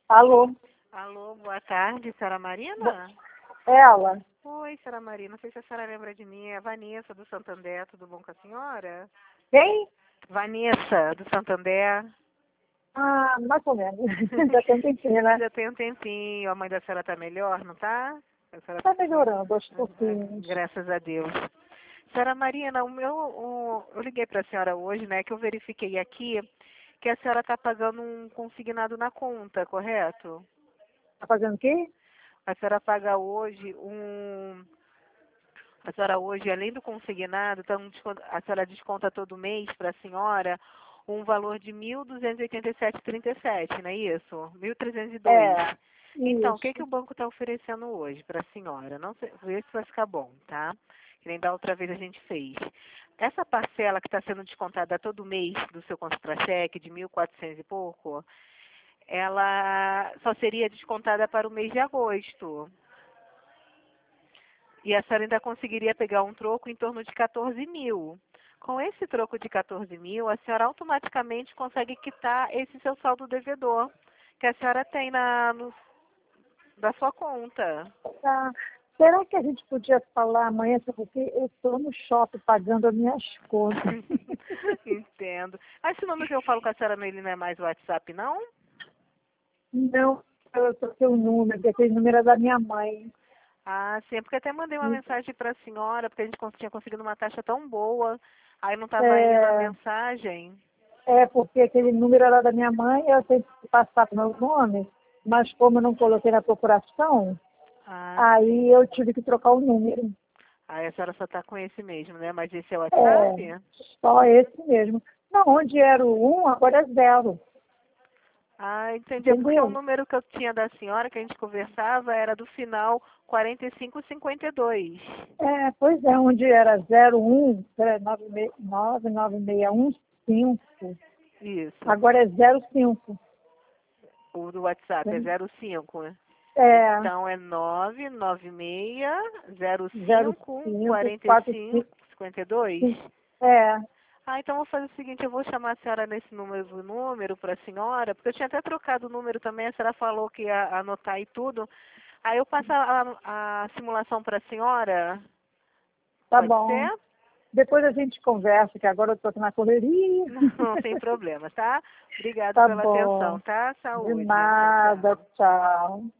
Alô? Alô, boa tarde, senhora Marina? Ela? Oi, senhora Marina, não sei se a senhora lembra de mim, é a Vanessa do Santander, tudo bom com a senhora? Quem? Vanessa do Santander. Ah, mais ou menos. Já tem um tempinho, né? Já tem um tempinho, a mãe da senhora tá melhor, não tá? A senhora Tá melhorando aos Ah, pouquinhos. graças a Deus. Senhora Marina, eu liguei para a senhora hoje, né, que eu verifiquei aqui que a senhora está pagando um consignado na conta, correto? Tá fazendo o quê? A senhora paga hoje A senhora hoje, além do consignado, a senhora desconta todo mês para a senhora um valor de 1.287,37, não é isso? 1.302. É, Então, o que que isso. o banco está oferecendo hoje para a senhora? Não sei, vê se vai ficar bom, tá? Que nem da outra vez a gente fez. Essa parcela que está sendo descontada todo mês do seu contra-cheque de 1.400 e pouco, ela só seria descontada para o mês de agosto. E a senhora ainda conseguiria pegar um troco em torno de 14 mil. Com esse troco de 14 mil, a senhora automaticamente consegue quitar esse seu saldo devedor que a senhora tem da sua conta. Tá. Será que a gente podia falar amanhã? Porque eu estou no shopping pagando as minhas contas. Entendo. Ah, esse número que eu falo com a senhora, ele não é mais o WhatsApp, não? Não, eu troquei o número, porque aquele número é da minha mãe. Ah, sim, porque até mandei uma mensagem para a senhora, porque a gente tinha conseguido uma taxa tão boa, aí não estava indo a É, mensagem. porque aquele número era da minha mãe, eu tenho que passar para o meu nome, mas como eu não coloquei na procuração, Ah, aí sim. eu tive que trocar o número. Aí a senhora só está com esse mesmo, né? Mas esse é o É, WhatsApp? só esse mesmo. Não, onde era o 1, agora é 0. Ah, entendi. É porque o Entendeu? número que eu tinha da senhora, que a gente conversava, era do final 4552. Pois é, onde era 01, 99615, Isso. agora é 05. O do WhatsApp é 05, né? É, Então é 99605 05, 45, 4552. é, Ah, então eu vou fazer o seguinte, eu vou chamar a senhora nesse número para a senhora, porque eu tinha até trocado o número também, a senhora falou que ia anotar e tudo. Aí eu passo a simulação para a senhora, tá pode bom. ser? Depois a gente conversa, que agora eu estou aqui na correria. Não, sem problema, tá? Obrigado Tá pela atenção, bom. tá? De Saúde. Tchau, nada, tchau. tchau.